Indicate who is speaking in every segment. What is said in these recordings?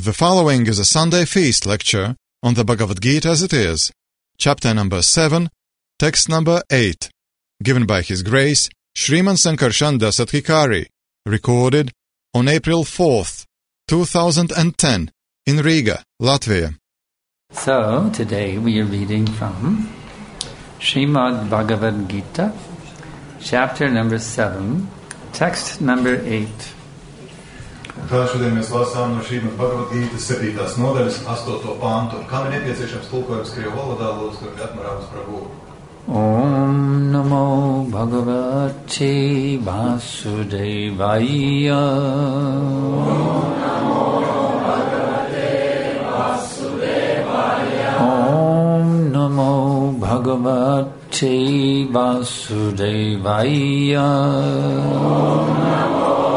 Speaker 1: The following is a Sunday feast lecture on the Bhagavad Gita as it is, chapter number 7, text number 8, given by His Grace Sriman Sankarshan Satkikari, recorded on April 4th, 2010, in Riga, Latvia.
Speaker 2: So, today we are reading from Srimad Bhagavad Gita, chapter number 7, text number 8.
Speaker 1: Tā šodien mēs lasām no Srimad Bhagavad Gītas 7. nodaļas 8. pantu. Kam ir nepieciešams tulkojums krievu valodā, lūdzu, kur atmarāmas Prabhu.
Speaker 2: Om Namo Bhagavate Vasudevaya.
Speaker 3: Om Namo Bhagavate Vasudevaya.
Speaker 2: Om Namo Bhagavate Vasudevaya.
Speaker 3: Om Namo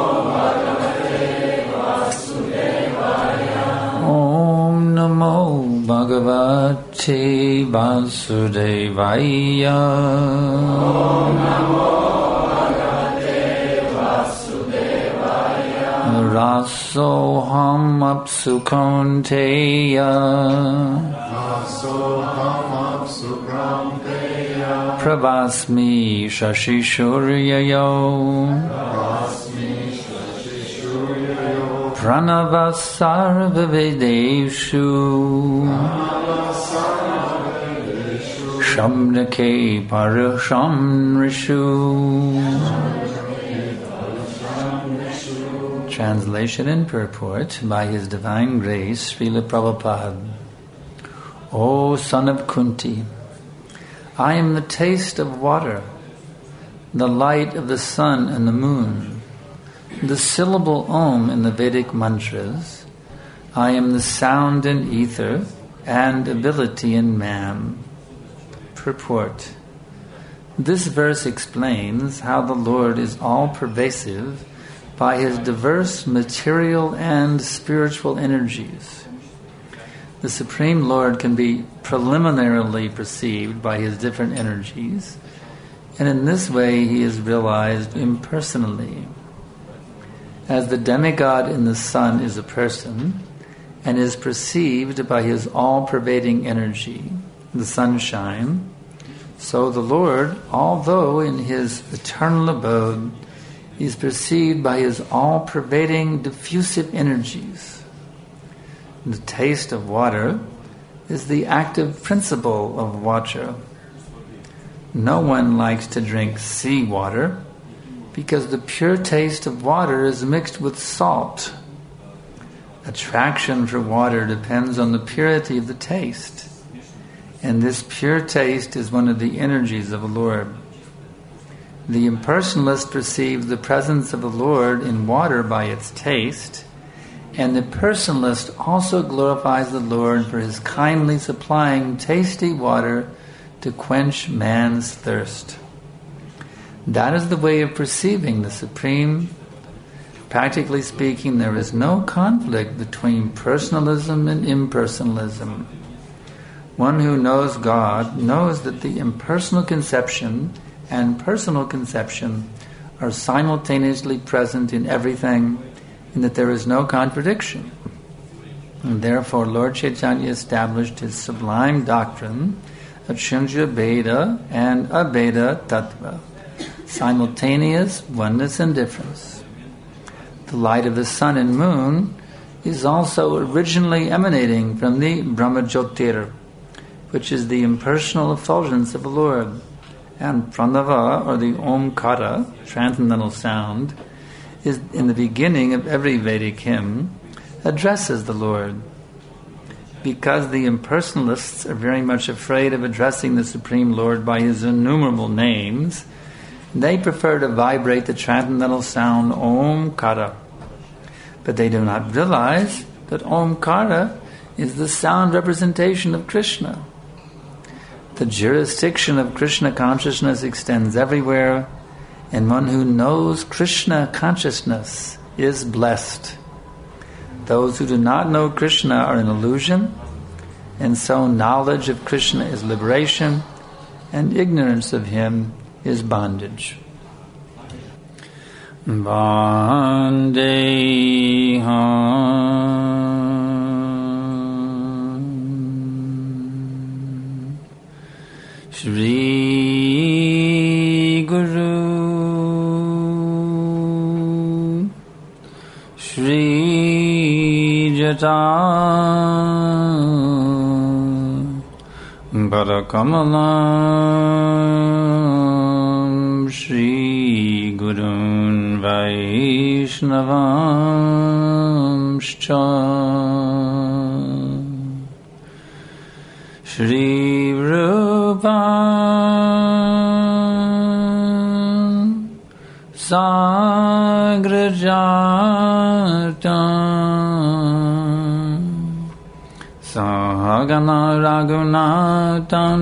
Speaker 2: Namo Bhagavate Vasudevaya.
Speaker 3: Om Namo Bhagavate Vasudevaya.
Speaker 2: Rasoham apsu kaunteya.
Speaker 3: Rasoham apsu kaunteya.
Speaker 2: Pravasmi shashishuryayo. Pranavasarvavedeshu Shamnake Parasham Rishu. Translation and purport by His Divine Grace, Srila Prabhupada. O son of Kunti, I am the taste of water, the light of the sun and the moon, the syllable Om in the Vedic mantras. I am the sound in ether and ability in man. Purport. This verse explains how the Lord is all-pervasive by His diverse material and spiritual energies. The Supreme Lord can be preliminarily perceived by His different energies, and in this way He is realized impersonally. As the demigod in the sun is a person and is perceived by his all-pervading energy, the sunshine, so the Lord, although in his eternal abode, is perceived by his all-pervading diffusive energies. The taste of water is the active principle of water. No one likes to drink seawater, because the pure taste of water is mixed with salt. Attraction for water depends on the purity of the taste, and this pure taste is one of the energies of the Lord. The impersonalist perceives the presence of the Lord in water by its taste, and the personalist also glorifies the Lord for His kindly supplying tasty water to quench man's thirst. That is the way of perceiving the Supreme. Practically speaking, there is no conflict between personalism and impersonalism. One who knows God knows that the impersonal conception and personal conception are simultaneously present in everything, and that there is no contradiction. And therefore Lord Chaitanya established his sublime doctrine of Shunya Bheda and Abheda Tattva, simultaneous oneness and difference. The light of the sun and moon is also originally emanating from the Brahmajyotir, which is the impersonal effulgence of the Lord, and Pranava, or the Omkara, transcendental sound, is in the beginning of every Vedic hymn, addresses the Lord. Because the impersonalists are very much afraid of addressing the Supreme Lord by His innumerable names, they prefer to vibrate the transcendental sound Omkara. But they do not realize that Omkara is the sound representation of Krishna. The jurisdiction of Krishna consciousness extends everywhere, and one who knows Krishna consciousness is blessed. Those who do not know Krishna are in illusion, and so knowledge of Krishna is liberation, and ignorance of Him is bondage. Vandeham Shri Guru Shri Jata Parakamalam Shri Gurun Vaishnavamscha Shri Rupam Sagrajatam Sahagana Raghunathan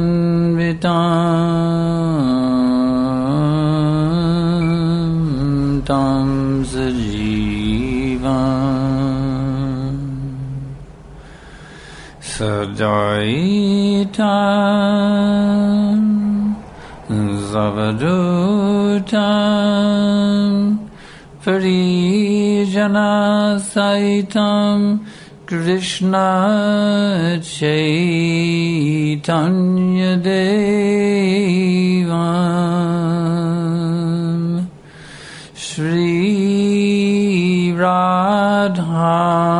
Speaker 2: Vitam Tam Sajivam Sadaitam Zavadutam Parijana Saitam Krishna Chaitanya Devam Shri Radha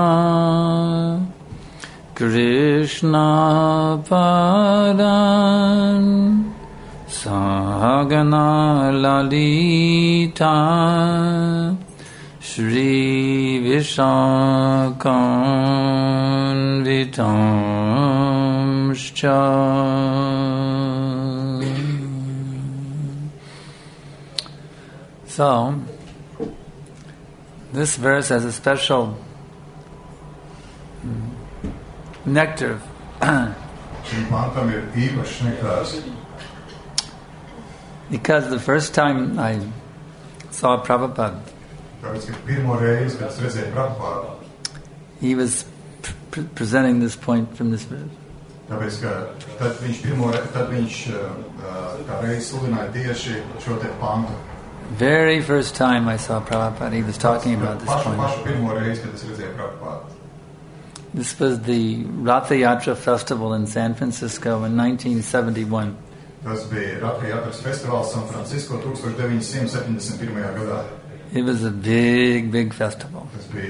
Speaker 2: Krishna Padam Sahagana Lalita Shri Vishakam Vitamscha. So, this verse has a special nectar. Because the first time I saw Prabhupada, he was presenting this point from this verse. Very first time I saw Prabhupada, he was talking about this point. This was the Ratha Yatra festival in San Francisco in 1971. It was a big, big festival.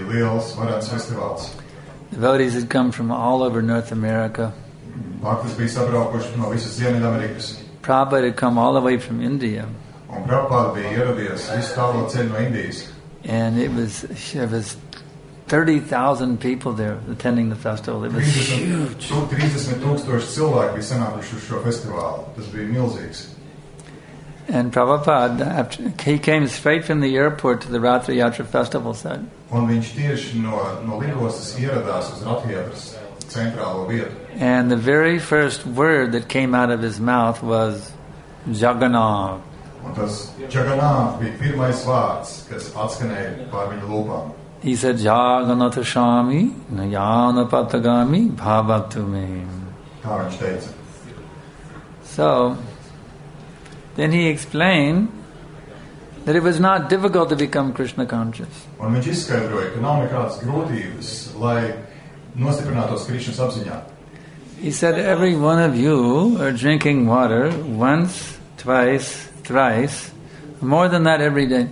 Speaker 2: Devotees had come from all over North America. Prabhupada had come all the way from India. And it was 30,000 people there attending the festival. It was huge. And Prabhupada, after, he came straight from the airport to the Ratha Yatra festival site. And the very first word that came out of his mouth was Jagannath. He said, Jagannath Shami, Nayana Patagami, Bhavatu me. So, then he explained that it was not difficult to become Krishna conscious. He said, every one of you are drinking water once, twice, thrice, more than that every day.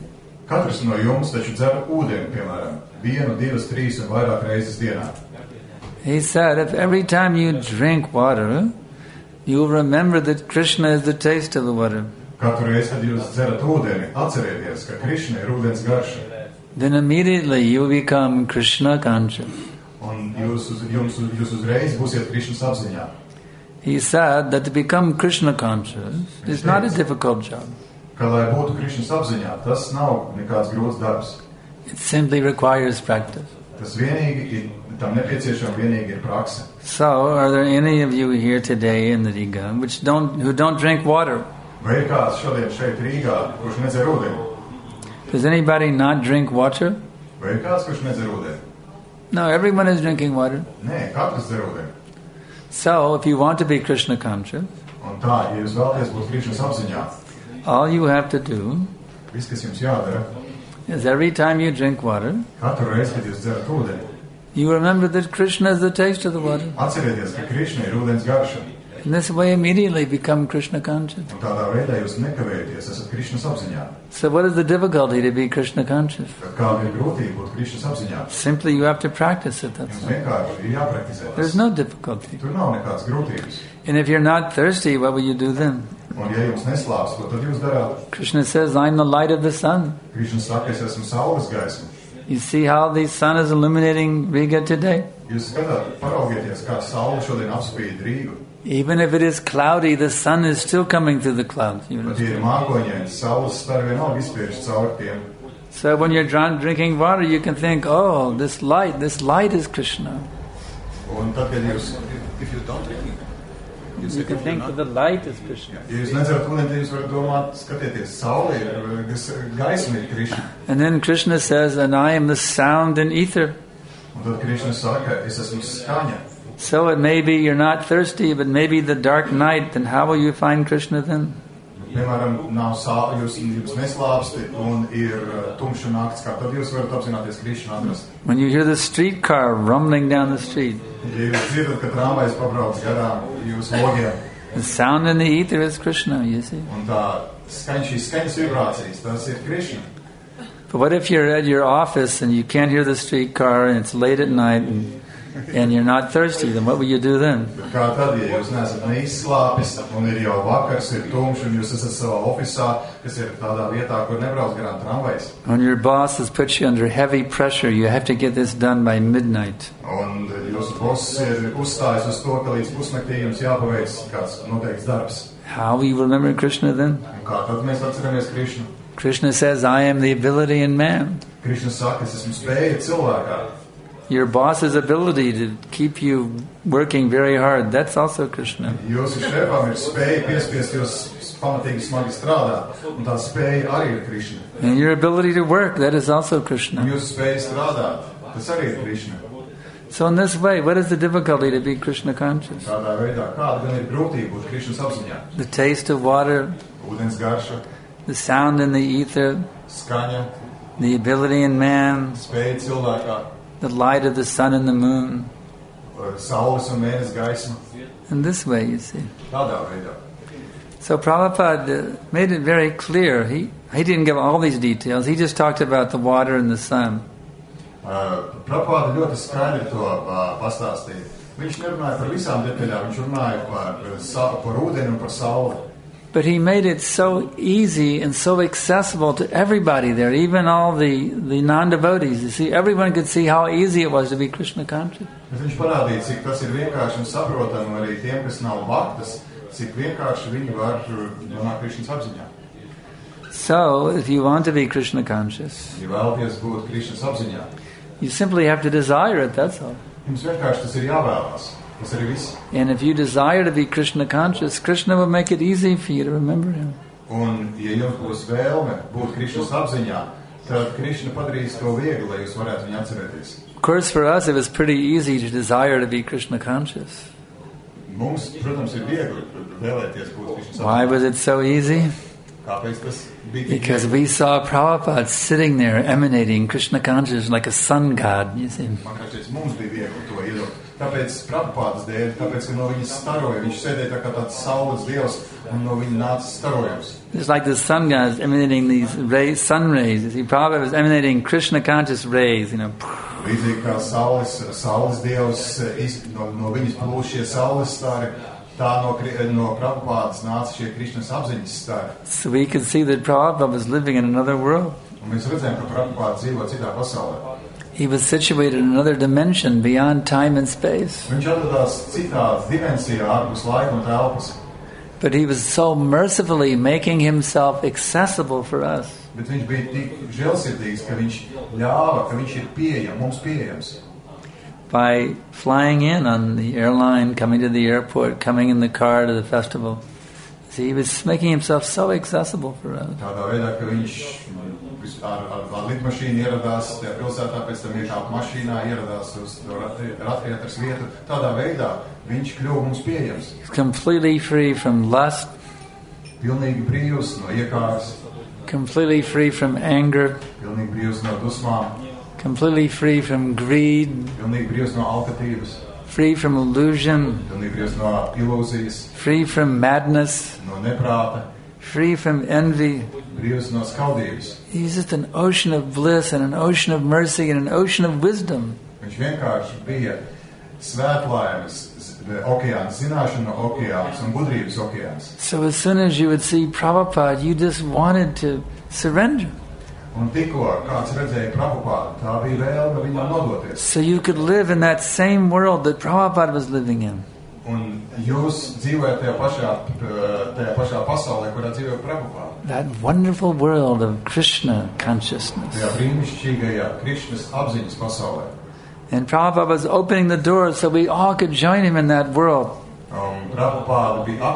Speaker 2: He said, if every time you drink water, you remember that Krishna is the taste of the water, then immediately you become Krishna conscious. He said that to become Krishna conscious is not a difficult job. It simply requires practice. So, are there any of you here today in the Riga who don't drink water? Does anybody not drink water? No, everyone is drinking water. So, if you want to be Krishna conscious, all you have to do is every time you drink water, you remember that Krishna is the taste of the water. In this way, immediately become Krishna conscious.
Speaker 1: Un tādā veidā jūs nekavēties, esat Krišnas apziņā.
Speaker 2: So what is the difficulty to be Krishna conscious?
Speaker 1: Tad kāda ir grūtība būt Krišnas apziņā?
Speaker 2: Simply you have to practice it, that's
Speaker 1: Jums
Speaker 2: all.
Speaker 1: vienkārši ir jāpraktizē
Speaker 2: There's
Speaker 1: tas.
Speaker 2: no difficulty.
Speaker 1: Tur nav nekādas grūtības.
Speaker 2: And if you're not thirsty, what will you do then?
Speaker 1: Un ja jums neslāps, ko tad jūs darāt?
Speaker 2: Krishna says, I'm the light of the sun.
Speaker 1: Krišnas saka, es esmu saules gaisma.
Speaker 2: You see how the sun is illuminating Riga today?
Speaker 1: Jūs skatāt, paraugieties, kā saule šodien apspīd Rīgu.
Speaker 2: Even if it is cloudy, the sun is still coming through the clouds.
Speaker 1: Bet tie ir mākoņaini, saules stari vienalga izspiež cauri tiem.
Speaker 2: So when you're drinking water, you can think, oh, this light is Krishna.
Speaker 1: Un tad, kad jūs,
Speaker 2: You can think that the light is Krishna.
Speaker 1: ja jūs nedzerat ūdeni, tad jūs varat domāt, skatieties, saule ir, gaisma ir Krišna.
Speaker 2: And then Krishna says, and I am the sound and ether.
Speaker 1: Un tad Krišna saka, es esmu skaņa.
Speaker 2: So it may be you're not thirsty, but maybe the dark night, then how will you find Krishna then?
Speaker 1: Piemēram, nav saule, jūs neslāpsti un ir tumša nakts, kā tad jūs varat apzināties Krišnu atrast.
Speaker 2: When you hear the streetcar rumbling down the street,
Speaker 1: Ja jūs dzirdat, ka tramvajs pabrauc garām jūsu logiem,
Speaker 2: the sound and the ether is Krishna, you see.
Speaker 1: un tā šīs skaņas vibrācijas, tas ir Krišna.
Speaker 2: But what if you're at your office and you can't hear the streetcar and it's late at night and you're not thirsty, then what will you do then?
Speaker 1: Bet kā tad, ja jūs neesat neizslāpis un ir jau vakars, ir tumšs un jūs esat savā ofisā, kas ir tādā vietā, kur nebrauc garām tramvajs,
Speaker 2: When your boss has put you under heavy pressure, you have to get this done by midnight.
Speaker 1: un jūsu boss ir uzstājis uz to, ka līdz pusnaktī jums jāpaveic kāds noteikts darbs.
Speaker 2: How will you remember Krishna then?
Speaker 1: Un kā tad mēs atceramies Krišnu?
Speaker 2: Krishna says, I am the ability in man.
Speaker 1: Krišna saka, es esmu spēja cilvēkā.
Speaker 2: Your boss's ability to keep you working very hard, that's also Krishna.
Speaker 1: Jūsu šefam ir spēja piespiest jūs pamatīgi smagi strādāt, un tā spēja arī ir Krišna.
Speaker 2: And your ability to work, that is also
Speaker 1: Un
Speaker 2: Krishna.
Speaker 1: jūsu spēja strādāt, tas arī ir Krišna.
Speaker 2: So in this way, what is the difficulty to be Krishna conscious?
Speaker 1: Tādā veidā, kāda gan ir grūtība būt Krišnas apziņā?
Speaker 2: The taste of water,
Speaker 1: Ūdens garša,
Speaker 2: the sound in the ether,
Speaker 1: skaņa,
Speaker 2: the ability in man,
Speaker 1: spēja cilvēkā,
Speaker 2: the light of the sun and the moon.
Speaker 1: saules un mēnesi gaisma.
Speaker 2: In this way, you see.
Speaker 1: Tādā veidā.
Speaker 2: So Prabhupada made it very clear. He didn't give all these details. He just talked about the water and the sun.
Speaker 1: Prabhupada ļoti skaidri to pastāstīja. Viņš nerunāja par visām detaļām, viņš runāja par ūdeni un par sauli.
Speaker 2: But he made it so easy and so accessible to everybody there, even all the non-devotees. You see, everyone could see how easy it was to be Krishna conscious.
Speaker 1: Bet viņš parādīja, cik tas ir vienkārši un saprotami arī tiem, kas nav bhaktas, cik vienkārši viņi var nonākt Krišnas apziņā.
Speaker 2: So, if you want to be Krishna conscious,
Speaker 1: Ja vēlaties būt Krišnas apziņā,
Speaker 2: you simply have to desire it, that's all.
Speaker 1: jums vienkārši tas ir jāvēlās. Tas arī viss.
Speaker 2: And if you desire to be Krishna conscious, Krishna will make it easy for you to remember him.
Speaker 1: Un, ja jums būs vēlme būt Krišnas apziņā, tad Krišna padarīs to viegli, lai jūs varētu viņu atcerēties.
Speaker 2: Of course, for us, it was pretty easy to desire to be Krishna conscious.
Speaker 1: Mums, protams, ir viegli vēlēties būt Krišnas
Speaker 2: Why
Speaker 1: apziņā.
Speaker 2: was it so easy?
Speaker 1: Kāpēc tas bija tik
Speaker 2: Because
Speaker 1: viegli?
Speaker 2: we saw Prabhupada sitting there emanating Krishna consciousness like a sun god, you see.
Speaker 1: Man liekas, mums bija viegli to iedot. Tāpēc Prabhupādas dēļ, tāpēc, ka no viņas staroja, viņš sēdēja tā kā tāds saules dievs, un no viņa nāca starojums.
Speaker 2: Just like the sun god is emanating these rays, sun rays. You see, Prabhupada was emanating Krishna conscious rays, you know.
Speaker 1: Līdzīgi kā saules dievs, no viņas plūšie saules stari, tā no Prabhupādas nāca šie Krišnas apziņas stari.
Speaker 2: So we could see that Prabhupada was living in another world.
Speaker 1: Un mēs redzējām, ka Prabhupāda dzīvo citā pasaulē.
Speaker 2: He was situated in another dimension beyond time and space.
Speaker 1: Viņš atradās citā dimensijā, ārpus laika un telpas.
Speaker 2: But he was so mercifully making himself accessible for us.
Speaker 1: Bet viņš bija tik žēlsirdīgs, ka viņš ļāva, ka viņš ir mums pieejams.
Speaker 2: By flying in on the airline, coming to the airport, coming in the car to the festival. See, he was making himself so accessible for us.
Speaker 1: Tādā veidā, ka viņš ar lidmašīnu ieradās tajā pilsētā, pēc tam iekāpa mašīnā, ieradās uz ratvietras vietu. Tādā veidā viņš kļuva mums pieejams.
Speaker 2: Completely free from lust,
Speaker 1: Pilnīgi brīvs no iekāras,
Speaker 2: completely free from anger,
Speaker 1: pilnīgi brīvs no dusmām,
Speaker 2: completely free from greed,
Speaker 1: pilnīgi brīvs no alkatības,
Speaker 2: free from illusion,
Speaker 1: pilnīgi brīvs no ilūzijas,
Speaker 2: free from madness,
Speaker 1: no neprāta,
Speaker 2: free from envy.
Speaker 1: brīvs no skaudības.
Speaker 2: He's just an ocean of bliss and an ocean of mercy and an ocean of wisdom.
Speaker 1: Viņš vienkārši bija svētlaimes okeāns, zināšanu okeāns un gudrības okeāns.
Speaker 2: So as soon as you would see Prabhupada, you just wanted to surrender.
Speaker 1: Un tikko kāds redzēja Prabhupādu, tā bija vēlme viņam nodoties.
Speaker 2: So you could live in that same world that Prabhupada was living in.
Speaker 1: Un jūs dzīvojat tajā pašā pasaulē, kurā dzīvoja Prabhupāda.
Speaker 2: That wonderful world of Krishna consciousness.
Speaker 1: Tajā brīnišķīgajā Krišnas apziņas pasaulē.
Speaker 2: And Prabhupada was opening the doors so we all could join him in that world.
Speaker 1: Un Prabhupāda bija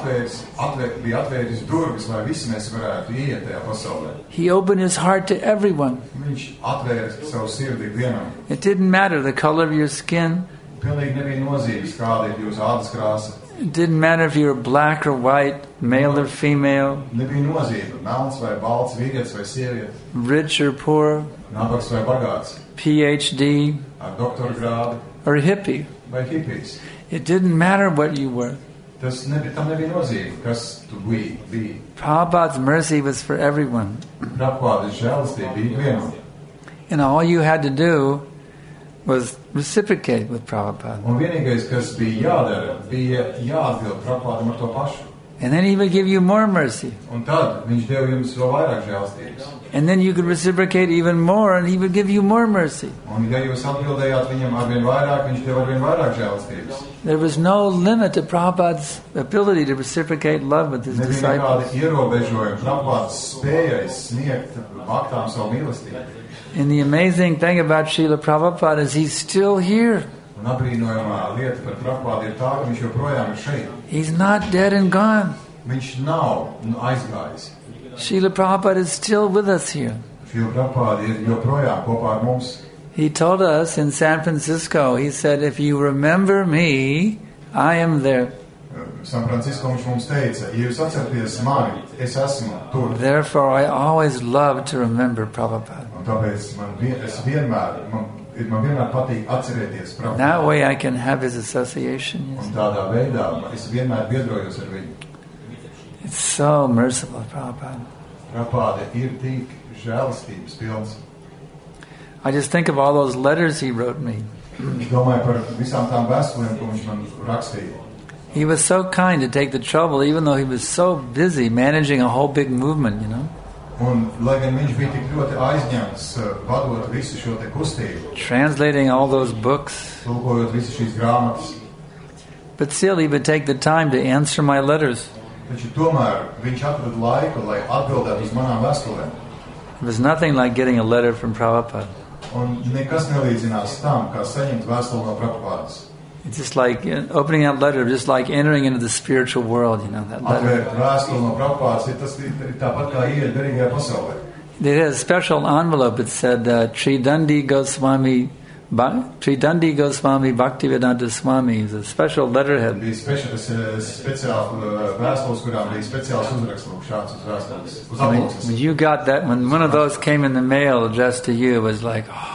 Speaker 1: atvēris durvis, lai visi mēs varētu iet tajā pasaulē.
Speaker 2: He opened his heart to everyone.
Speaker 1: Viņš atvēra savu sirdi vienam.
Speaker 2: It didn't matter the color of your skin.
Speaker 1: Pilnīgi nebija nozīmes, kāda ir jūsu ādas krāsa.
Speaker 2: It didn't matter if you were black or white, male or female,
Speaker 1: Nebija nozīme, melns vai balts, vīrietis vai sieviete,
Speaker 2: rich or poor,
Speaker 1: nabaks vai bagāts,
Speaker 2: PhD
Speaker 1: ar doktora grādu
Speaker 2: or hippie.
Speaker 1: vai hipijs.
Speaker 2: It didn't matter what you were.
Speaker 1: Tam nebija nozīme, kas tu biji.
Speaker 2: Prabhupada's mercy was for everyone.
Speaker 1: Prabhupādas žēlastība bija vienam.
Speaker 2: And all you had to do was reciprocate with Prabhupada.
Speaker 1: Un vienīgais, kas bija jādara, bija jāatbild Prabhupādam ar to pašu.
Speaker 2: And then he would give you more mercy.
Speaker 1: Un tad viņš deva jums vēl vairāk žēlastības.
Speaker 2: And then you could reciprocate even more and he would give you more mercy.
Speaker 1: Un ja jūs atbildējāt viņam arvien vairāk, viņš deva arvien vairāk žēlastības.
Speaker 2: There was no limit to Prabhupada's ability to reciprocate love with his
Speaker 1: Nebija
Speaker 2: disciples.
Speaker 1: nekāda ierobežojuma Prabhupādas spējai sniegt baktām savu mīlestību.
Speaker 2: And the amazing thing about Srila Prabhupada is he's still here.
Speaker 1: Un abrīnojamā lieta par Prabhupādu ir tā, ka viņš joprojām ir šeit.
Speaker 2: He's not dead and gone.
Speaker 1: Viņš nav aizgājis.
Speaker 2: Srila Prabhupada is still with us here.
Speaker 1: Šī Prabhupāda ir joprojām kopā ar mums.
Speaker 2: He told us in San Francisco, he said, if you remember me, I am there.
Speaker 1: San Francisco viņš mums teica, ja jūs atceraties mani, es esmu tur.
Speaker 2: Therefore, I always love to remember Prabhupada.
Speaker 1: Un tāpēc man vienmēr patīk atcerēties Prabhupādu.
Speaker 2: That way I can have his association.
Speaker 1: Un tādā veidā es vienmēr biedrojos ar viņu.
Speaker 2: It's so merciful, Prabhupada.
Speaker 1: Prabhupāda ir tik žēlastības pilns.
Speaker 2: I just think of all those letters he wrote me.
Speaker 1: Es domāju par visām tām vēstulēm, ko viņš man rakstīja.
Speaker 2: He was so kind to take the trouble, even though he was so busy managing a whole big movement, you know.
Speaker 1: Un, lai gan viņš bija tik ļoti aizņemts, vadot visu šo te kustību,
Speaker 2: Translating all those books.
Speaker 1: tulkojot visu šīs grāmatas,
Speaker 2: But still, he would take the time to answer my letters.
Speaker 1: taču tomēr viņš atrada laiku, lai atbildētu uz manām vēstulēm.
Speaker 2: It was nothing like getting a letter from Prabhupada.
Speaker 1: Un nekas nelīdzinās tam, kā saņemt vēstuli no Prabhupādas.
Speaker 2: It's just like opening that letter, just like entering into the spiritual world, you know, that letter.
Speaker 1: Atvērt vēstuli no Prabhupādas ir tāpat kā iet garīgajā pasaulē.
Speaker 2: They had a special envelope. It said Tridandi Goswami Bhaktivedanta Swami. It was a special letterhead.
Speaker 1: Bija speciāls vēstules, kurām bija speciāls uzraksts, lūk, šāds uz vēstules, uz aplūksnes.
Speaker 2: When you got that, when one of those came in the mail addressed to you, it was like, oh.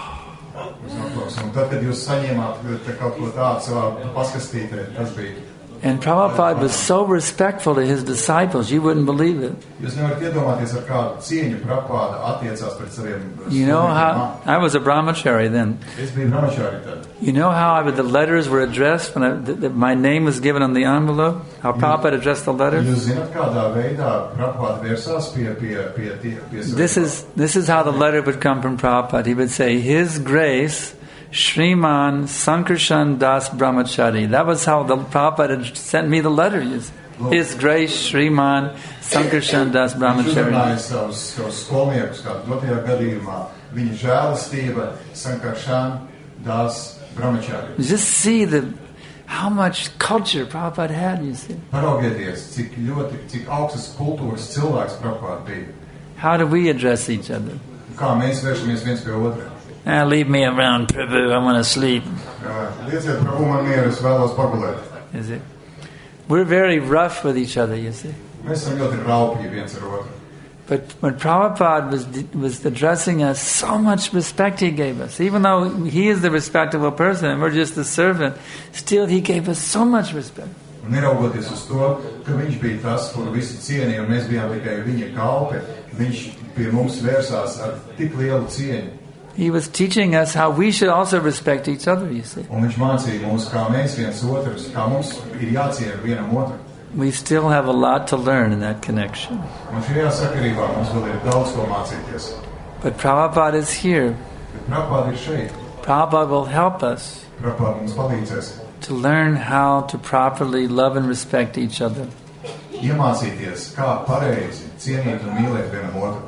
Speaker 1: Un tad, kad jūs saņēmāt kaut ko tādu savā paskastītē, tas bija.
Speaker 2: And Prabhupada was so respectful to his disciples, you wouldn't believe it.
Speaker 1: Jūs nevarat iedomāties, ar kādu cieņu Prabhupāda attiecās pret saviem.
Speaker 2: You know how I was a brahmachari then.
Speaker 1: Es biju brahmachari tad.
Speaker 2: You know how the letters were addressed when my name was given on the envelope? How Prabhupada addressed the letters?
Speaker 1: Jūs zināt, kādā veidā Prabhupāda vērsās pie
Speaker 2: This is how the letter would come from Prabhupada. He would say, His Grace, Shriman Sankarshan Das Brahmachari. That was how the Prabhupada had sent me the letter. His Grace, Shriman Sankarshan Das Brahmachari.
Speaker 1: Savus skolniekus, kādā dotajā gadījumā, viņa žēlastība Sankarshan Das Brahmachari.
Speaker 2: Just see how much culture Prabhupada had, you see.
Speaker 1: Paraugieties, cik augstas kultūras cilvēks Prabhupāda bija.
Speaker 2: How do we address each other?
Speaker 1: Kā mēs vēršamies viens pie otra.
Speaker 2: Leave me around, Prabhu, I want to sleep.
Speaker 1: Lieciet, Prabhu, man mieru, es vēlos pagulēt.
Speaker 2: Is it? We're very rough with each other, you see.
Speaker 1: Mēs esam ļoti raupji viens ar otru.
Speaker 2: But when Prabhupada was addressing us, so much respect he gave us. Even though he is the respectable person and we're just the servant, still he gave us so much respect.
Speaker 1: Un neraugoties uz to, ka viņš bija tas, kuru visi cienīja, un mēs bijām tikai viņa kalpi, viņš pie mums vērsās ar tik lielu cieņu.
Speaker 2: He was teaching us how we should also respect each other, you see.
Speaker 1: Un viņš mācīja mums, kā mēs viens otrus, kā mums ir jāciena vienam otru.
Speaker 2: We still have a lot to learn in that connection.
Speaker 1: Un šajā sakarībā mums vēl ir daudz ko mācīties.
Speaker 2: But Prabhupada is here.
Speaker 1: Bet Prabhupada ir šeit.
Speaker 2: Prabhupada will help us
Speaker 1: Prabhupada mums palīdzēs
Speaker 2: to learn how to properly love and respect each other.
Speaker 1: iemācīties, kā pareizi cienīt un mīlēt vienam otru.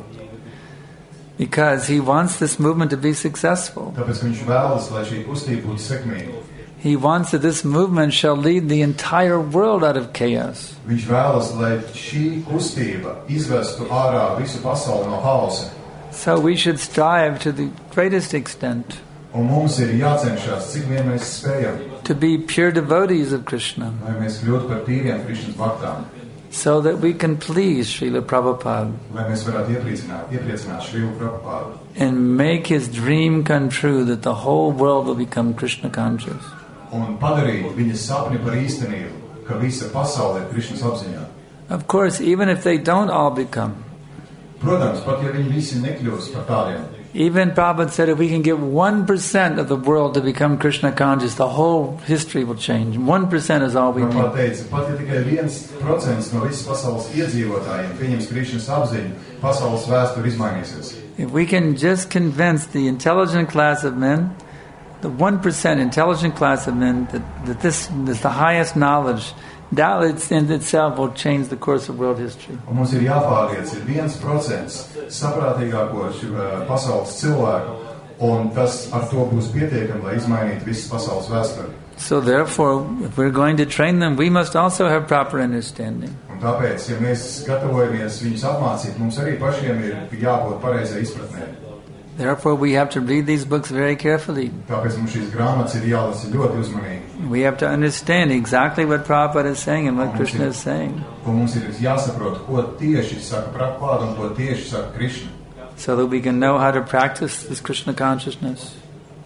Speaker 2: Because he wants this movement to be successful.
Speaker 1: Tāpēc viņš vēlas, lai šī kustība būtu sekmīga.
Speaker 2: He wants that this movement shall lead the entire world out of chaos.
Speaker 1: Viņš vēlas, lai šī kustība izvestu ārā visu pasauli no haosa.
Speaker 2: So we should strive to the greatest extent
Speaker 1: Un mums ir jācenšas, cik vien mēs spējam,
Speaker 2: to be pure devotees of Krishna,
Speaker 1: lai mēs kļūtu par tīriem Krišnas baktām,
Speaker 2: so that we can please Srila Prabhupada
Speaker 1: lai mēs varētu iepriecināt Šrilu Prabhupādu
Speaker 2: and make his dream come true that the whole world will become Krishna conscious.
Speaker 1: un padarīt viņa sapni par īstenību, ka visa pasaule ir Krišnas apziņā.
Speaker 2: Of course, even if they don't all become,
Speaker 1: Protams, pat ja viņi visi nekļūs par tādiem,
Speaker 2: even Prabhupada said if we can get 1% of the world to become Krishna conscious, the whole history will change. 1% is all we
Speaker 1: Prabhupada
Speaker 2: need.
Speaker 1: teica, pat ja tikai 1% no visas pasaules iedzīvotājiem pieņems Krišnas apziņu, pasaules vēsture izmainīsies.
Speaker 2: If we can just convince the intelligent class of men, the 1% intelligent class of men, that this is the highest knowledge, that in itself will change the course of world history.
Speaker 1: Un mums ir jāpārliecina 1% saprātīgāko pasaules cilvēku, un tas ar to būs pietiekami, lai izmainītu visas pasaules vēsturi.
Speaker 2: So therefore, if we're going to train them, we must also have proper understanding.
Speaker 1: Un tāpēc, ja mēs gatavojamies viņus apmācīt, mums arī pašiem ir jābūt pareizai izpratnē.
Speaker 2: Therefore, we have to read these books very carefully.
Speaker 1: Tāpēc mums šīs grāmatas ir jālasa ļoti uzmanīgi.
Speaker 2: We have to understand exactly what Prabhupada is saying and what Krishna is saying,
Speaker 1: Un mums ir jāsaprot, ko tieši saka Prabhupāda un ko tieši saka Krišna.
Speaker 2: so that we can know how to practice this Krishna consciousness,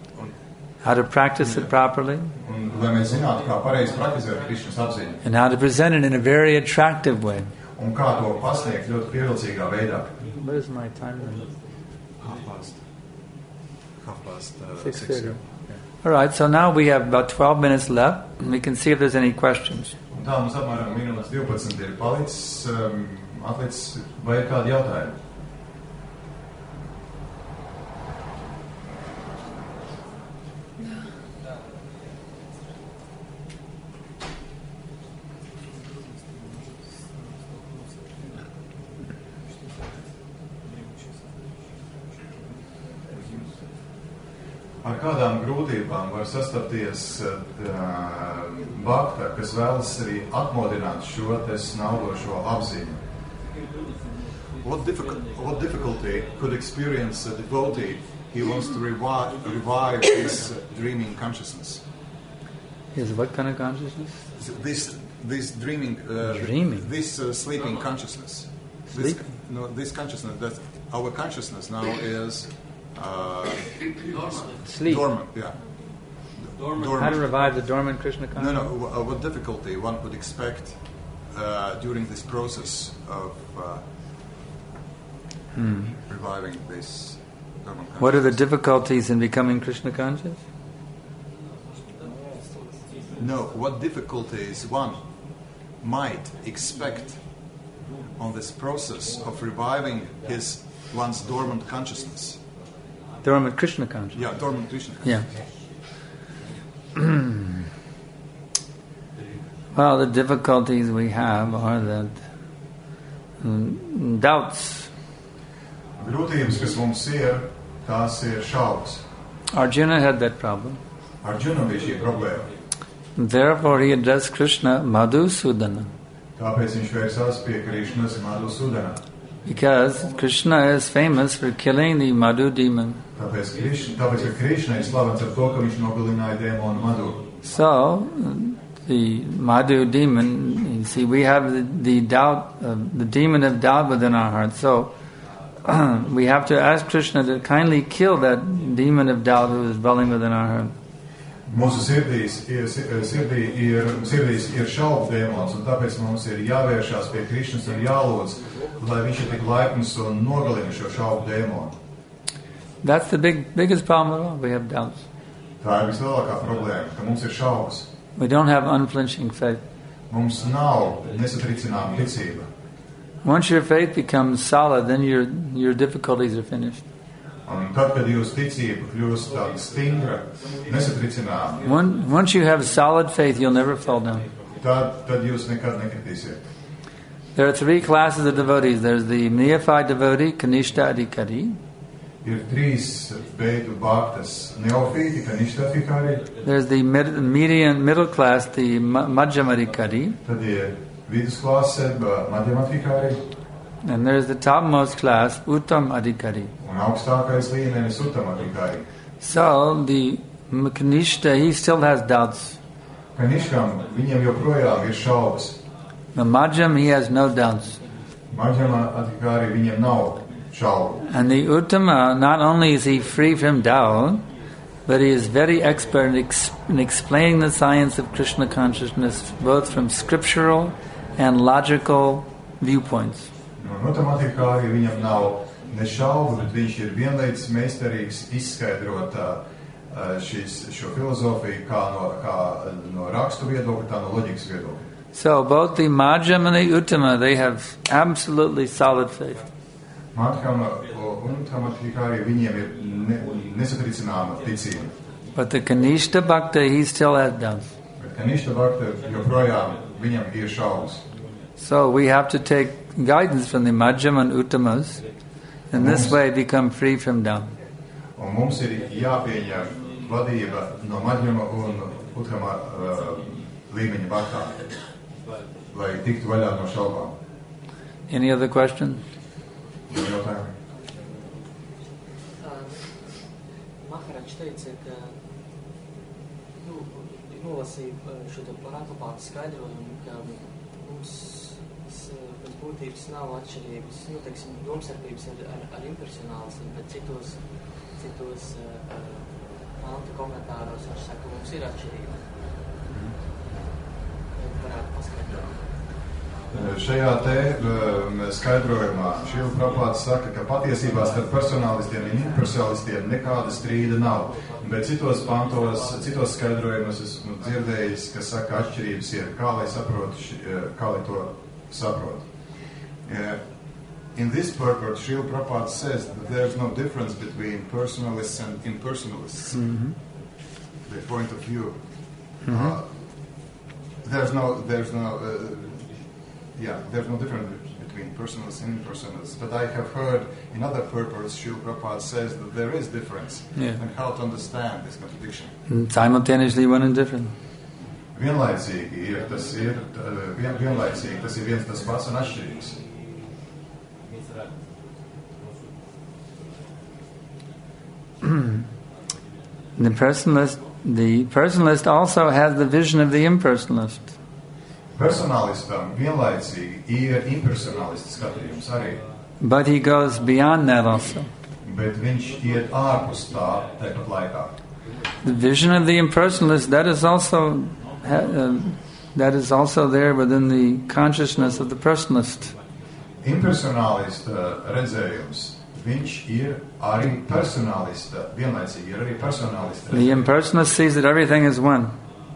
Speaker 2: how to practice it properly,
Speaker 1: Un lai mēs zinātu, kā pareizi praktizēt Krišnas apziņu.
Speaker 2: and how to present it in a very attractive way.
Speaker 1: Un kā to pasniegt ļoti pievilcīgā veidā.
Speaker 2: What is my time limit? 6:30. All right, so now we have about 12 minutes left. We can see if there's any questions.
Speaker 1: Un tā mums apmēram minūtes 12 ir palicis, atlicis, vai ir kādi jautājumi? Ar kādām grūtībām var sastapties bhakta, kas vēlas arī atmodināt šo te snaudošo apziņu? What difficulty could experience a devotee he wants to revive his dreaming consciousness?
Speaker 2: Is what kind of consciousness?
Speaker 1: This dreaming,
Speaker 2: Dreaming?
Speaker 1: this sleeping consciousness.
Speaker 2: Sleeping?
Speaker 1: This consciousness, that our consciousness now is
Speaker 2: Sleep.
Speaker 1: dormant, yeah. Dormant.
Speaker 2: How to revive the dormant Krishna consciousness?
Speaker 1: No. What difficulty one could expect during this process of reviving this dormant consciousness?
Speaker 2: What are the difficulties in becoming Krishna conscious?
Speaker 1: No, what difficulties one might expect on this process of reviving one's dormant consciousness?
Speaker 2: Dormant Krishna consciousness.
Speaker 1: Yeah, dormant Krishna
Speaker 2: Yeah.
Speaker 1: consciousness.
Speaker 2: Well, the difficulties we have are that doubts.
Speaker 1: Grūtības, kas mums ir, tās ir šaubas.
Speaker 2: Arjuna had that problem.
Speaker 1: Arjunam bija šī problēma.
Speaker 2: Therefore, he addressed Krishna Madhusudana,
Speaker 1: Tāpēc viņš vērsās pie Krišnas Madhusudana.
Speaker 2: because Krishna is famous for killing the Madhu demon.
Speaker 1: Tāpēc, ka Krišna ir slavens ar to, ka viņš nogalināja dēmonu Madhu.
Speaker 2: So, the Madhu demon. You see, we have the doubt, the demon of doubt within our heart. So we have to ask Krishna to kindly kill that demon of doubt who is dwelling within our heart.
Speaker 4: Mūsu sirdīs ir šaubu dēmons, un tāpēc mums ir jāvēršās pie Krišnas un jālūdz, lai viņš ir tik laipns un nogalina šo šaubu dēmonu.
Speaker 2: That's the biggest problem of all. We have doubts.
Speaker 4: Tā ir vislielākā problēma, ka mums ir šaubas.
Speaker 2: We don't have unflinching faith.
Speaker 4: Mums nav nesatricināma ticība.
Speaker 2: Once your faith becomes solid, then your difficulties are finished.
Speaker 4: Un tad, kad jūsu ticība kļūst tāda stingra, nesatricināma,
Speaker 2: Once you have solid faith, you'll never fall down.
Speaker 4: tad jūs nekad nekritīsiet.
Speaker 2: There are 3 classes of devotees. There's the neophyte devotee, Kanishta Adhikari.
Speaker 4: Ir 3 veidu bhaktas: neofīti, kaništāfikāri,
Speaker 2: There's the middle class, the Madhyama Adhikari.
Speaker 4: tad ir vidusklase, madhyamafikāri,
Speaker 2: And there's the topmost class, Uttam Adhikari.
Speaker 4: un augstākais līmenis uttamafikāri.
Speaker 2: So the Kanishta, he still has doubts.
Speaker 4: Kaniškam viņam joprojām ir šaubas.
Speaker 2: The Madhyam, he has no doubts.
Speaker 4: Madhyama adhikāri viņam nav šaubu.
Speaker 2: And the Uttama, not only is he free from doubt, but he is very expert in explaining the science of Krishna consciousness, both from scriptural and logical viewpoints.
Speaker 4: Un uttamafikāri viņam nav ne šaubu, bet viņš ir vienlaikus meistarīgs izskaidrot šo filozofiju kā no rakstu viedokļa, tā no loģikas viedokļa.
Speaker 2: So both the Madhyam and the Uttama, they have absolutely solid faith.
Speaker 4: Madhyama un uttamafikāri viņiem ir nesatricināma ticība.
Speaker 2: But the Kanishta Bhakta, he still has doubts.
Speaker 4: Bet Kaništa bhakta joprojām viņam ir šaubas.
Speaker 2: So we have to take guidance from the Madhyam and Uttamas, and this way become free from doubt.
Speaker 4: Un mums ir jāpieņem vadība no Madhyama un Uttama līmeņa bhaktām, lai tiktu vaļā no šaubām.
Speaker 2: Any other questions?
Speaker 4: Jautājumi?
Speaker 5: Maharač teica, ka nolasīja šo parāklapātu skaidrojumu, ka mums pēc būtības nav atšķirības, teiksim, domstarpības ar impersonālismu, bet citos Malta komentāros viņš saka, ka mums ir atšķirība. Varētu paskaidrot.
Speaker 4: Šajā te skaidrojumā Šrila Prabhupāda saka, ka patiesībā starp personālistiem un impersonālistiem nekāda strīda nav. Bet citos pantos, citos skaidrojumos esmu dzirdējis, ka saka, atšķirības ir, kā lai to saprot. In this purport, Srila Prabhupada says that there is no difference between personalists and impersonalists.
Speaker 2: Mm-hmm.
Speaker 4: The point of view.
Speaker 2: Mm-hmm.
Speaker 4: There's no difference between personalists and impersonalists. But I have heard in other purports, Srila Prabhupada says that there is difference, and how to understand this contradiction.
Speaker 2: Simultaneously one and different.
Speaker 4: Vienlaicīgi tas ir viens tas pats un atšķirīgs.
Speaker 2: The personalist also has the vision of the impersonalist.
Speaker 4: Personalistam vienlaicīgi ir impersonalists skatījums arī.
Speaker 2: But he goes beyond that also.
Speaker 4: Bet viņš iet ārpus tā tāpat laikā.
Speaker 2: The vision of the impersonalist, that is also there within the consciousness of the personalist.
Speaker 4: Impersonalista redzējums, viņš ir arī personalista, vienlaicīgi ir arī personalista redzējums.
Speaker 2: The impersonalist sees that everything is one.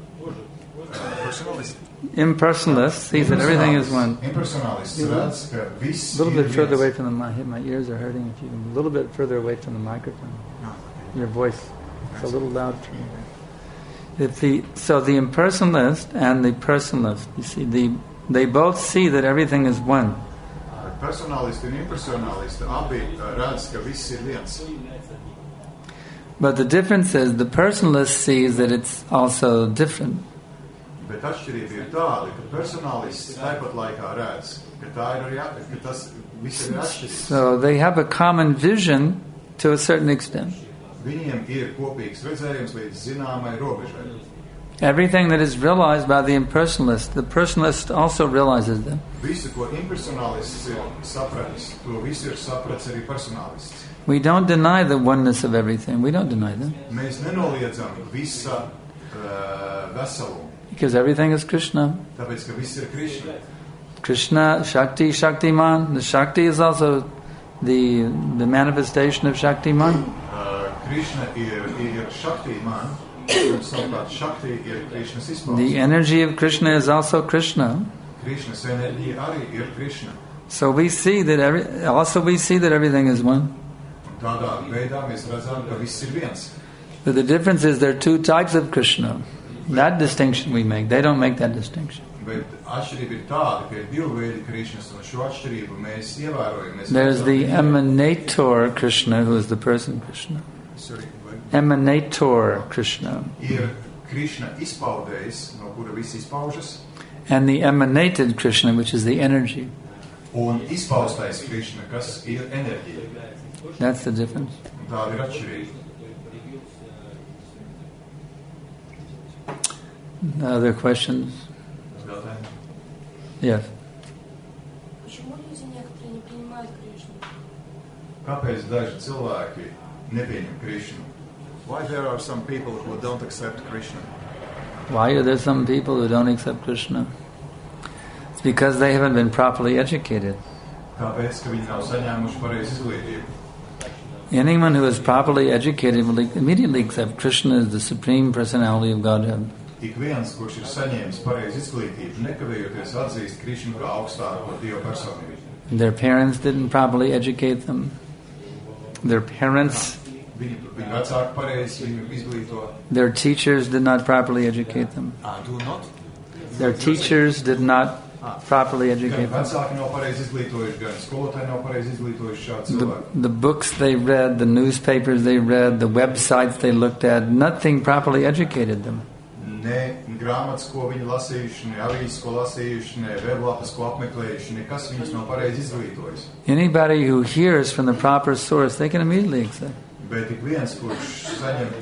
Speaker 2: Impersonalist sees that everything is one.
Speaker 4: Impersonalists redz, ka viss
Speaker 2: A little bit
Speaker 4: ir
Speaker 2: further
Speaker 4: viens.
Speaker 2: away from the mic. My ears are hurting. If you can, a little bit further away from the microphone. Your voice is a little loud for me. So the impersonalist and the personalist, you see, they both see that everything is one.
Speaker 4: Personalisti un impersonalisti abi redz, ka viss ir viens.
Speaker 2: But the difference is the personalist sees that it's also different.
Speaker 4: Bet atšķirība ir tāda, ka personalists tāpat laikā redz, ka tas viss ir atšķirīgs.
Speaker 2: So they have a common vision to a certain extent.
Speaker 4: Viņiem ir kopīgs redzējums līdz zināmai robežai.
Speaker 2: Everything that is realized by the impersonalist, the personalist also realizes them.
Speaker 4: Visu, ko impersonālists ir sapratis, to visu ir sapratis arī personālists.
Speaker 2: We don't deny the oneness of everything. We don't deny them.
Speaker 4: Mēs nenoliedzam visa veselumu,
Speaker 2: Because everything is Krishna.
Speaker 4: tāpēc, ka viss ir Krišna.
Speaker 2: Krishna, Shakti, Shaktiman. The Shakti is also the manifestation of Shaktiman.
Speaker 4: Krišna ir Shaktiman, un savukārt Shakti ir Krišnas
Speaker 2: The
Speaker 4: izpausme.
Speaker 2: energy of Krishna is also Krishna.
Speaker 4: Krišnas enerģija arī ir Krišna.
Speaker 2: So we see that everything is one.
Speaker 4: Tādā veidā mēs redzam, ka viss ir viens.
Speaker 2: But the difference is there are two types of Krishna. That distinction we make. They don't make that distinction.
Speaker 4: Bet atšķirība ir tāda, ka ir divi veidi Krišnas, un šo atšķirību mēs ievērojam. Mēs
Speaker 2: There's the
Speaker 4: redzam,
Speaker 2: emanator Krishna, who is the person Krishna.
Speaker 4: Sorry,
Speaker 2: Emanator Krishna.
Speaker 4: ir Krišna izpaudējs, no kura viss izpaužas,
Speaker 2: And the emanated Krishna, which is the energy.
Speaker 4: un izpaustais Krišna, kas ir enerģija.
Speaker 2: That's the difference.
Speaker 4: Un tāda ir atšķirība.
Speaker 2: Other questions?
Speaker 4: Jautājumi?
Speaker 2: Yes.
Speaker 6: Почему люди некоторые не принимают Кришну?
Speaker 4: Kāpēc daži cilvēki nepieņem Krišnu? Why there are some people who don't accept Krishna?
Speaker 2: Why are there some people who don't accept Krishna? It's because they haven't been properly educated.
Speaker 4: Kāpēc, ka viņi nav saņēmuši pareizu izglītību?
Speaker 2: Anyone who is properly educated will immediately accept Krishna as the Supreme Personality of Godhead.
Speaker 4: Ik viens, kurš ir saņēmis pareizu izglītību, nekavējoties atzīst Krišnu kā augstāko Dieva personību.
Speaker 2: Their parents didn't properly educate them. Their parents,
Speaker 4: Viņi vecāki pareizi viņu izglīto.
Speaker 2: their teachers did not properly educate them.
Speaker 4: Do not.
Speaker 2: Their teachers did not properly
Speaker 4: Gan
Speaker 2: educate them.
Speaker 4: vecāki nav pareizi izglītojuši, gan skolotāji nav pareizi izglītojuši šādu cilvēku.
Speaker 2: The books they read, the newspapers they read, the websites they looked at, nothing properly educated them.
Speaker 4: Ne grāmatas, ko viņi lasījuši, ne avīzes, ko lasījuši, ne weblapas, ko apmeklējuši, nekas viņus nav pareizi izglītojis.
Speaker 2: Anybody who hears from the proper source, they can immediately accept.
Speaker 4: Bet ik viens, kurš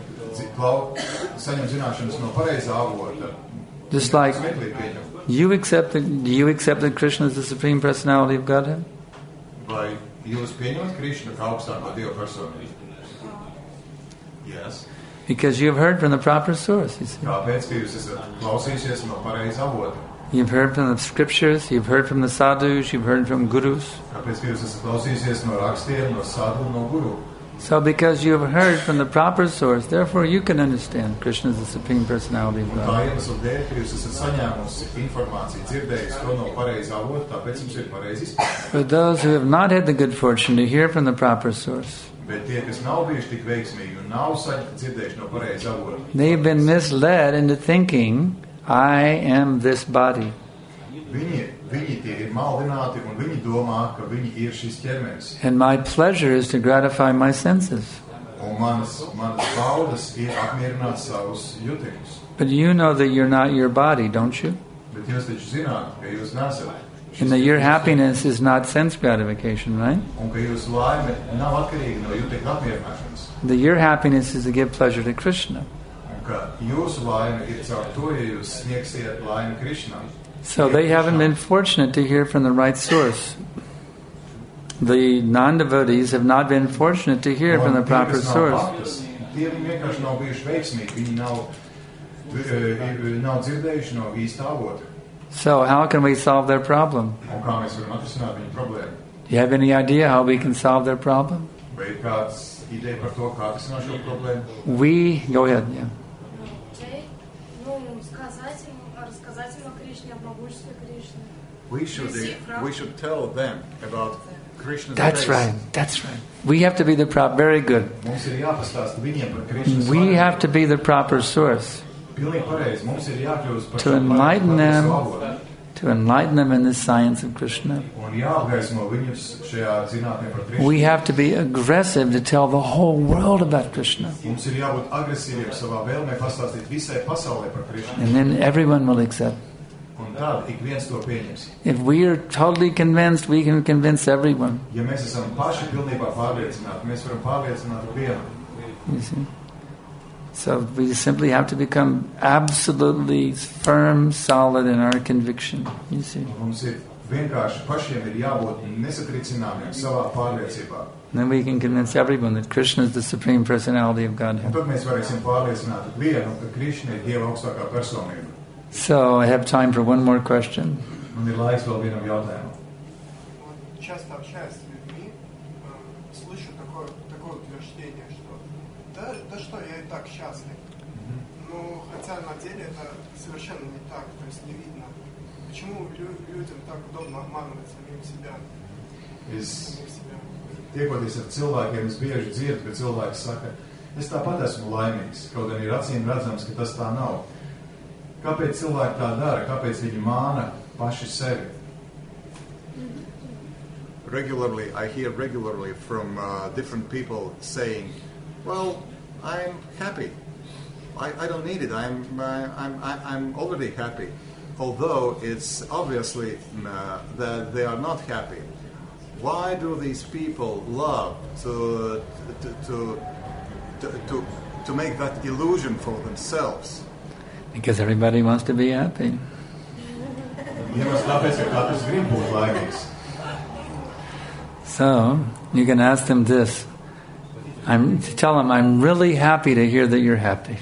Speaker 4: saņem zināšanas no pareizā avota,
Speaker 2: Just like
Speaker 4: smieklīgi pieņem.
Speaker 2: do you accept that Krishna is the Supreme Personality of Godhead?
Speaker 4: Vai jūs pieņemat Krišnu kā augstāko Dieva personību? Yes.
Speaker 2: Because you've heard from the proper source, you see.
Speaker 4: Kāpēc, ka jūs esat klausījušies no pareizā avota?
Speaker 2: You've heard from the scriptures, you've heard from the sadhus, you've heard from gurus.
Speaker 4: Kāpēc, ka jūs esat klausījušies no rakstiem, no sadhu, no guru?
Speaker 2: So because you have heard from the proper source, therefore you can understand Krishna is the Supreme Personality of
Speaker 4: Un tā
Speaker 2: God.
Speaker 4: iemesla dēļ, ka jūs esat saņēmusi informāciju, dzirdējusi to no pareizā avota, tāpēc jums ir pareizi izpētīt.
Speaker 2: For those who have not had the good fortune to hear from the proper source,
Speaker 4: Bet tie, kas nav bijuši tik veiksmīgi un nav dzirdējuši no pareizā avota,
Speaker 2: they've been misled into thinking, I am this body.
Speaker 4: viņi tie ir maldināti un viņi domā, ka viņi ir šis ķermenis.
Speaker 2: And my pleasure is to gratify my senses.
Speaker 4: Un manas baudas ir apmierināt savus jutīgus.
Speaker 2: But you know that you're not your body, don't you?
Speaker 4: Bet jūs taču zināt, ka jūs nesat šis
Speaker 2: And that your
Speaker 4: ķermenis.
Speaker 2: happiness is not sense gratification, right?
Speaker 4: Un ka jūsu laime nav atkarīga no jutīgu apmierināšanas.
Speaker 2: That your happiness is to give pleasure to Krishna.
Speaker 4: Un ka jūsu laime ir caur to, ja jūs sniegsiet laimi Krišnam.
Speaker 2: So they haven't been fortunate to hear from the right source. The non-devotees have not been fortunate to hear from the proper source.
Speaker 4: Tie viņi vienkārši nav bijuši veiksmīgi, viņi nav dzirdējuši no īsta avota.
Speaker 2: So how can we solve their problem?
Speaker 4: Un kā mēs varam atrisināt viņu problēmu?
Speaker 2: Do you have any idea how we can solve their problem?
Speaker 4: Vai ir kāds ideja par to, kā atrisināt šo problēmu?
Speaker 2: Go ahead, yeah.
Speaker 6: Рассказать им о Кришне, о могуществе Кришны.
Speaker 4: We should tell them about Krishna's
Speaker 2: That's
Speaker 4: grace.
Speaker 2: right. We have to be the very good.
Speaker 4: Mums ir jāpastāsta viņiem par Krishnas
Speaker 2: We
Speaker 4: laimi.
Speaker 2: have to be the proper source
Speaker 4: Pilnīgi pareizi. Mums ir jākļūst par
Speaker 2: To
Speaker 4: šo
Speaker 2: enlighten
Speaker 4: patieso
Speaker 2: them.
Speaker 4: avotu.
Speaker 2: to enlighten them in the science of Krishna.
Speaker 4: Un jāapgaismo viņus šajā zinātnē par Krishnu.
Speaker 2: We have to be aggressive to tell the whole world about Krishna.
Speaker 4: Mums ir jābūt agresīviem savā vēlmē pastāstīt visai pasaulē par Krishnu.
Speaker 2: And then everyone will accept.
Speaker 4: Un tad ik viens to pieņems.
Speaker 2: If we are totally convinced, we can convince everyone.
Speaker 4: Ja mēs esam paši pilnībā pārliecināti, mēs varam pārliecināt vienu.
Speaker 2: You see? So we simply have to become absolutely firm, solid in our conviction. You see.
Speaker 4: Mums ir vienkārši pašiem ir jābūt nesatricināmiem savā pārliecībā.
Speaker 2: Then we can convince everyone that Krishna is the Supreme Personality of
Speaker 4: Un
Speaker 2: Godhead.
Speaker 4: tad mēs varēsim pārliecināt vienu, ka Krišna ir Dieva augstākā personība.
Speaker 2: So I have time for one more question.
Speaker 4: Man ir laiks vēl vienam jautājumam.
Speaker 7: Часто общаясь с людьми, слышу такое утверждение, что да что, я и так счастлив. Но хотя на деле это совершенно не так, то есть не видно. Почему людям так удобно обманывать самим себя?
Speaker 4: Tiekoties ar cilvēkiem, es bieži dzirdu, ka cilvēks saka, es tāpat esmu laimīgs, kaut arī ir acīm redzams, ka tas tā nav. Kāpēc cilvēki tā dara? Kāpēc viņi māna paši sevi? I hear regularly from different people saying, well, I'm happy. I don't need it. I'm already happy. Although it's obviously that they are not happy. Why do these people love to make that illusion for themselves?
Speaker 2: Because everybody wants to be happy. So you can ask them this. Tell them, I'm really happy to hear that you're happy.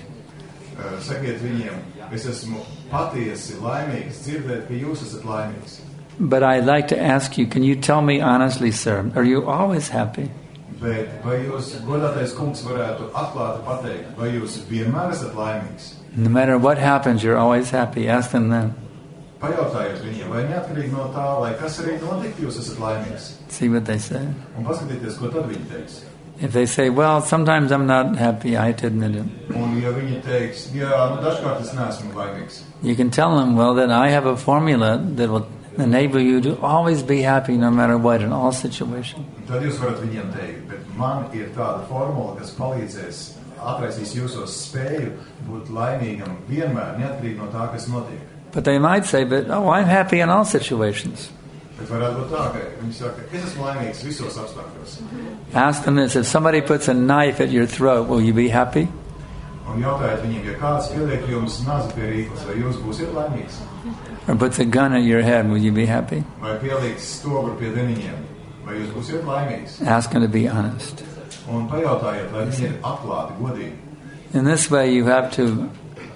Speaker 4: Sakiet viņiem, es esmu patiesi laimīgs dzirdēt, ka jūs esat laimīgs.
Speaker 2: But I'd like to ask you, can you tell me honestly, sir, are you always happy?
Speaker 4: Bet vai jūs, godātais kungs, varētu atklāti pateikt, vai jūs vienmēr esat laimīgs?
Speaker 2: No matter what happens, you're always happy. Ask them then.
Speaker 4: Pajautājiet viņiem, vai neatkarīgi no tā, lai kas arī notikt, jūs esat laimīgs.
Speaker 2: See what they say.
Speaker 4: Un paskatieties, ko tad viņi teiks.
Speaker 2: If they say, well, sometimes I'm not happy, I have to admit it.
Speaker 4: Un ja viņi teiks, jā, dažkārt es neesmu laimīgs.
Speaker 2: You can tell them, well, then I have a formula that will enable you to always be happy no matter what in all situations.
Speaker 4: Tad jūs varat viņiem teikt, bet man ir tāda formula, kas palīdzēs, atraisīs jūsos spēju būt laimīgam vienmēr, neatkarīgi no tā, kas notiek.
Speaker 2: But they might say, but I'm happy in all situations.
Speaker 4: Bet varētu būt tā, ka viņi saka, es esmu laimīgs visos apstākļos.
Speaker 2: Ask them this, if somebody puts a knife at your throat, will you be happy?
Speaker 4: Un jautājiet viņiem, ja kāds pieliek jums nazi pie rīklas, vai jūs būsiet laimīgs?
Speaker 2: Or puts a gun at your head, will you be happy?
Speaker 4: Vai pieliks stobru pie deniņiem, vai jūs būsiet laimīgs?
Speaker 2: Ask them to be honest.
Speaker 4: Un pajautājiet, lai viņi ir atklāti, godīgi.
Speaker 2: In this way, you have to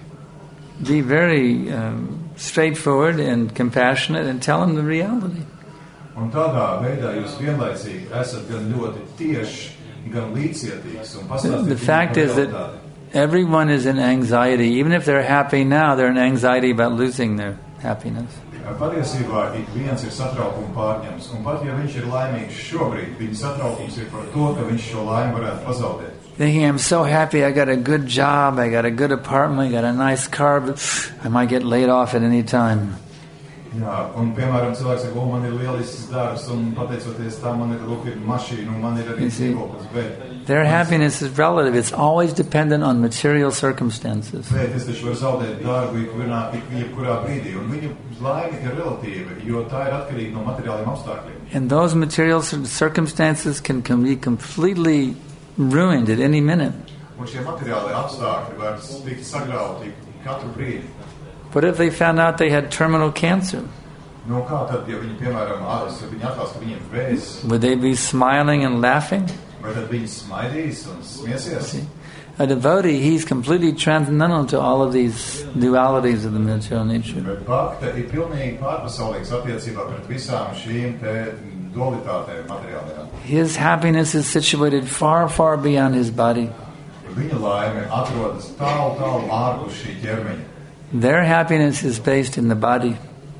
Speaker 2: be very straightforward and compassionate and tell them the reality.
Speaker 4: Un tādā veidā jūs vienlaicīgi esat gan ļoti tieši, gan līdzcietīgs un pastāstīt.
Speaker 2: The fact is that everyone is in anxiety. Even if they're happy now, they're in anxiety about losing their happiness.
Speaker 4: Patiesībā ik viens ir satraukuma pārņems, un pat ja viņš ir laimīgs šobrīd, viņa satraukums ir par to, ka viņš šo laimi varētu pazaudēt.
Speaker 2: Thinking, I'm so happy, I got a good job, I got a good apartment, I got a nice car, but I might get laid off at any time.
Speaker 4: Jā, un piemēram cilvēks saka, man ir lielisks darbs, un pateicoties tā, man ir mašīna, un man ir arī dzīvoklis, bet...
Speaker 2: Their happiness is relative. It's always dependent on material circumstances.
Speaker 4: Bet es taču varu zaudēt darbu jebkurā brīdī, un viņu laime ir relatīva, jo tā ir atkarīga no materiāliem apstākļiem.
Speaker 2: And those material circumstances can be completely ruined at any minute.
Speaker 4: Un šie materiālie apstākļi var tikt sagrauti katru brīdi.
Speaker 2: What if they found out they had terminal cancer?
Speaker 4: No kā tad, ja viņi, piemēram, viņi atklās, ka viņiem vēzis?
Speaker 2: Would they be smiling and laughing?
Speaker 4: Vai tad viņi smaidīs un smiesies?
Speaker 2: A devotee, he's completely transcendental to all of these dualities of the material nature.
Speaker 4: Bet bhakta ir pilnīgi pārpasaulīgs attiecībā pret visām šīm te dualitātēm materiālajām.
Speaker 2: His happiness is situated far, far beyond his body.
Speaker 4: Viņa laime atrodas tālu ārpus šī ķermeņa.
Speaker 2: Their happiness is based in the body.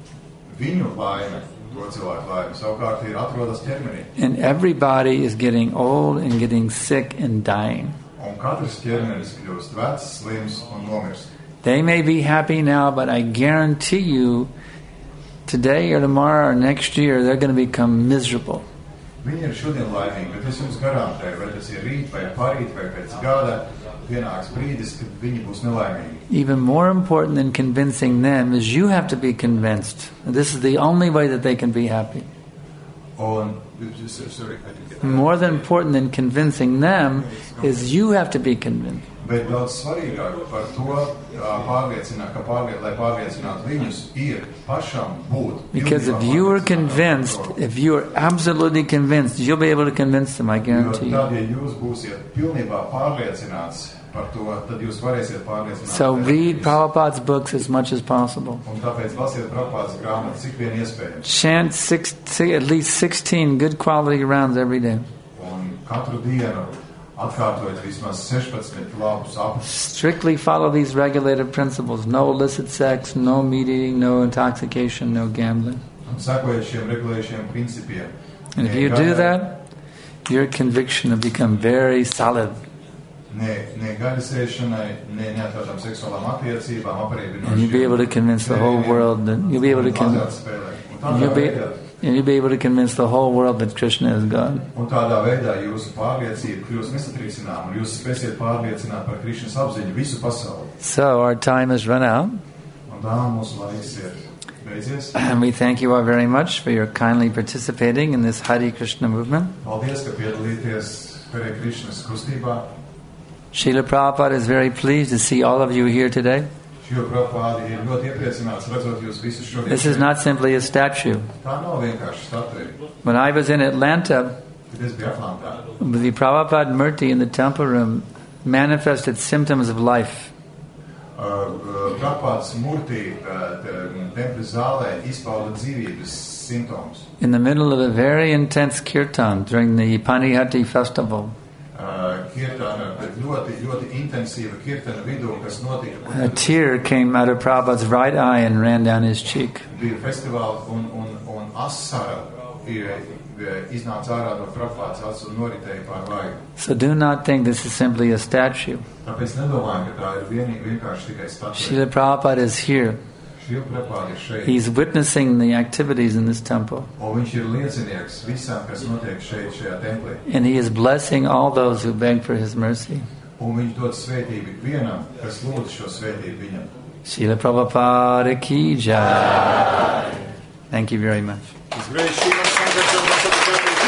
Speaker 4: Viņu laime, to cilvēku laime, savukārt ir atrodas ķermenī.
Speaker 2: And everybody is getting old and getting sick and dying.
Speaker 4: Un katrs ķermenis kļūst vecs, slims un nomirst.
Speaker 2: They may be happy now, but I guarantee you, today or tomorrow or next year, they're going to become miserable.
Speaker 4: Viņi ir šodien laimīgi, bet es jums garantēju, vai tas ir rīt, vai parīt, vai pēc gada, pienāks brīdis, kad viņi būs nelaimīgi.
Speaker 2: Even more important than convincing them is you have to be convinced. This is the only way that they can be happy.
Speaker 4: Un,
Speaker 2: More than important than convincing them is you have to be convinced.
Speaker 4: Bet daudz svarīgāk par to pārliecināt, lai pārliecinātu viņus, ir pašam būt.
Speaker 2: Because if you are convinced, if you are absolutely convinced, you'll be able to convince them, I guarantee you.
Speaker 4: Tad, ja jūs būsiet pilnībā pārliecināts par to, tad jūs varēsiet pārliecināt.
Speaker 2: So read Prabhupada's books as much as possible.
Speaker 4: Un tāpēc lasiet Prabhupādas grāmatas, cik vien iespējams.
Speaker 2: Chant at least 16 good quality rounds every day.
Speaker 4: Un katru dienu atkārtojot vismaz 16 labus apus.
Speaker 2: Strictly follow these regulative principles. No illicit sex, no meat eating, no intoxication, no gambling.
Speaker 4: Un sekojiet šiem regulējušiem principiem.
Speaker 2: And if you do that, your conviction will become very solid.
Speaker 4: Ne gaļasēšanai, ne neatrādām seksuālām attiecībām,
Speaker 2: and you'll be able to convince the whole world that you'll be able to convince the whole world that Krishna is God.
Speaker 4: Un tādā veidā jūsu pārliecība kļūs nesatrīcinām, un jūs spēsiet pārliecināt par Krishnas apziņu visu pasauli.
Speaker 2: So our time has run out.
Speaker 4: Un tā mūsu laiks ir beidzies.
Speaker 2: And we thank you all very much for your kindly participating in this Hare Krishna movement.
Speaker 4: Paldies, ka piedalīties Hare Krishnas kustībā.
Speaker 2: Srila Prabhupada is very pleased to see all of you here today. This is not simply a statue. When I was in Atlanta, the Prabhupada Murti in the temple room manifested symptoms of life. In the middle of a very intense kirtan during the Panihati festival, a tear came out of Prabhupada's right eye and ran down his cheek. So do not think this is simply a statue. Srila Prabhupada is here. He's witnessing the activities in this temple. And he is blessing all those who beg for his mercy. Srila Prabhupada ki jai. Thank you very much.